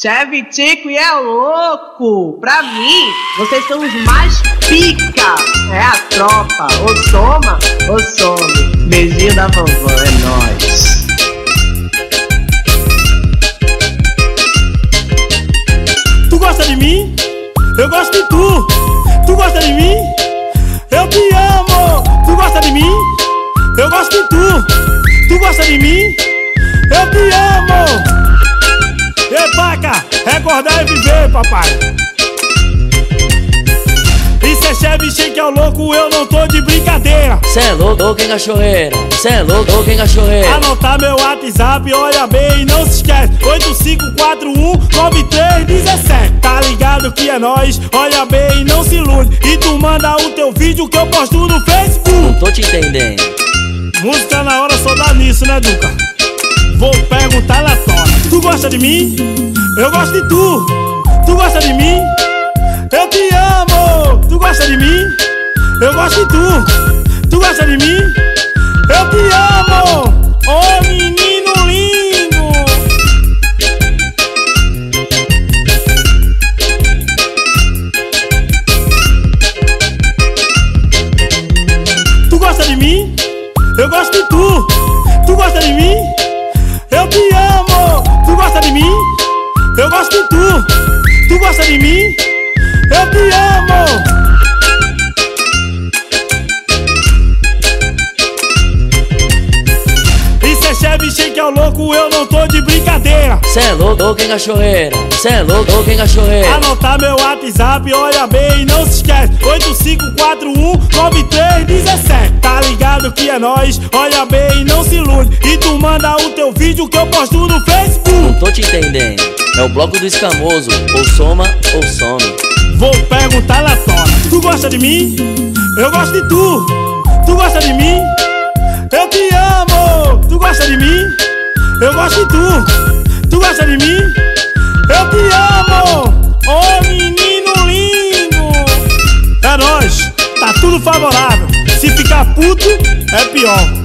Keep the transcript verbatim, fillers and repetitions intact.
Tchevitico e é louco! Pra mim, vocês são os mais pica! É a tropa! Ou soma, ou some! Beijinho da vovó, é nóis! Tu gosta de mim? Eu gosto de tu! Tu gosta de mim? Eu te amo! Tu gosta de mim? Eu gosto de tu! Tu gosta de mim? Eu te amo! Ei, paca, recordar e viver, papai. Isso é Chevy que é o louco, eu não tô de brincadeira. Cê é louco, quem cachorreira? Cê é louco, quem cachorreira? Anotar meu WhatsApp, olha bem e não se esquece. Oito cinco quatro um nove três um sete. Tá ligado que é nóis, olha bem e não se ilude. E tu manda o teu vídeo que eu posto no Facebook. Não tô te entendendo. Música na hora só dá nisso, né, Duca? Vou perguntar na tona. Tu gosta de mim? Eu gosto de tu. Tu gosta de mim? Eu te amo. Tu gosta de mim? Eu gosto de tu. Tu gosta de mim? Eu te amo. Ô menino lindo. Tu gosta de mim? Eu gosto de tu. Tu gosta de mim? Eu te amo! Tu gosta de mim? Eu gosto de tu! Tu gosta de mim? Eu te amo! Isso é Chevy que é o louco, eu não tô de brincadeira. Cê é louco, quem cachorreira? Cê é louco, quem cachorreira? Anotar meu WhatsApp, olha bem e não se esquece. Oito cinco quatro um nove três um sete. Tá ligado que é nóis, olha bem e não se ilude. E tu manda o teu vídeo que eu posto no Facebook. Não tô te entendendo. É o bloco do escamoso, ou soma ou some. Vou perguntar na tona. Tu gosta de mim? Eu gosto de tu. Tu gosta de mim? Eu te amo. Tu gosta de mim? Eu gosto de tu. Tu gosta de mim? Eu te amo. Ô menino lindo. É nóis, tá tudo favorável. Se ficar puto, é pior.